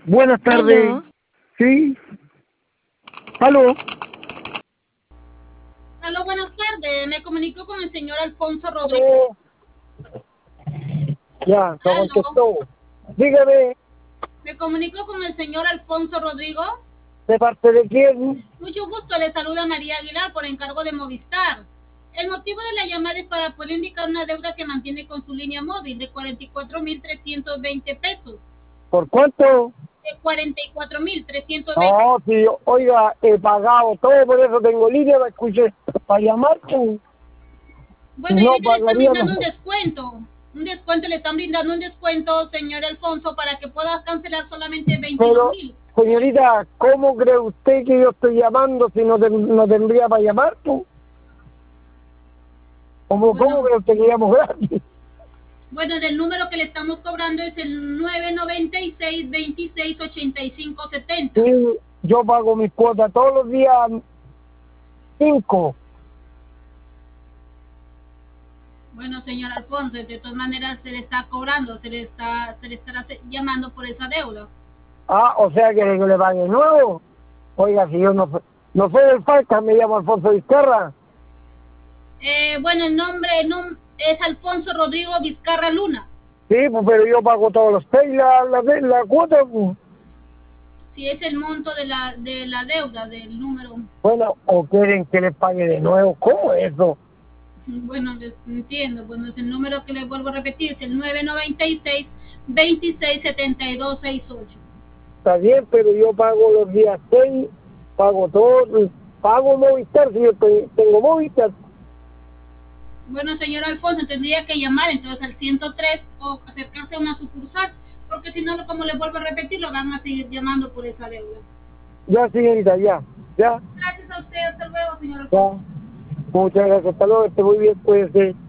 Buenas tardes. Aló. Sí. Aló. Aló, buenas tardes. Me comunico con el señor Alfonso Rodríguez. Aló. Ya, no Aló. contestó. Dígame, Me comunico con el señor Alfonso Rodrigo. ¿de parte de quién? Mucho gusto. Le saluda María Aguilar por encargo de Movistar. El motivo de la llamada es para poder indicar una deuda que mantiene con su línea móvil de 44.320 pesos. ¿Por cuánto? De 44.320. No, sí, oiga, he pagado todo, por eso tengo línea, la escuché para llamar. Pues. Bueno, No y que le están pagaría brindando nada. un descuento. Le están brindando un descuento, señor Alfonso, para que pueda cancelar solamente 22 Pero, mil. señorita, ¿cómo cree usted que yo estoy llamando si no, no tendría para llamar? Pues? ¿Cómo Bueno. cree usted que llamo gratis? Bueno, del número que le estamos cobrando es el 996 26 85 70. Sí, yo pago mis cuotas todos los días 5. Bueno, señor Alfonso, de todas maneras se le está cobrando, se le estará llamando por esa deuda. Ah, o sea, que le pague de nuevo. Oiga, si yo no soy del Falcon, me llamo Alfonso Vizcarra. Bueno, el nombre es Alfonso Rodrigo Vizcarra Luna. Sí, pues, pero yo pago todos los pay, la cuota. Pues. Si es el monto de la deuda, del número. Bueno, o quieren que les pague de nuevo. ¿Cómo es eso? Bueno, les entiendo. Bueno, es el número que les vuelvo a repetir, es el 996 26 72 68. Está bien, pero yo pago los días 6, pago todo, pago Movistar, si yo tengo Movistar. Bueno, señor Alfonso, tendría que llamar entonces al 103 o acercarse a una sucursal, porque si no, como les vuelvo a repetir, lo van a seguir llamando por esa deuda. Ya, señorita, ya. Gracias a usted, hasta luego, señor Alfonso. Ya. Muchas gracias, hasta luego, esté muy bien, puede ser.